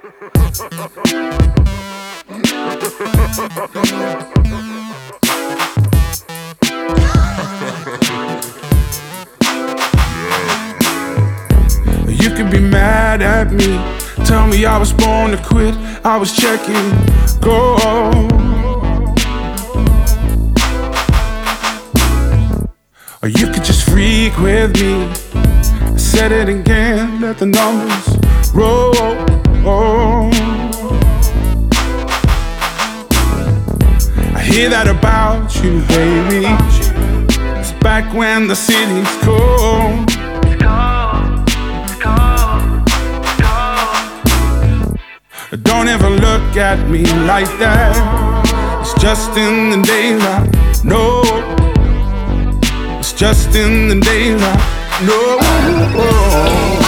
You can be mad at me, tell me I was born to quit, I was checking, go. Or you could just freak with me. I said it again, let the numbers roll. I hear that about you, baby. It's back when the city's cold. Don't ever look at me like that. It's just in the daylight. No, it's just in the daylight. No.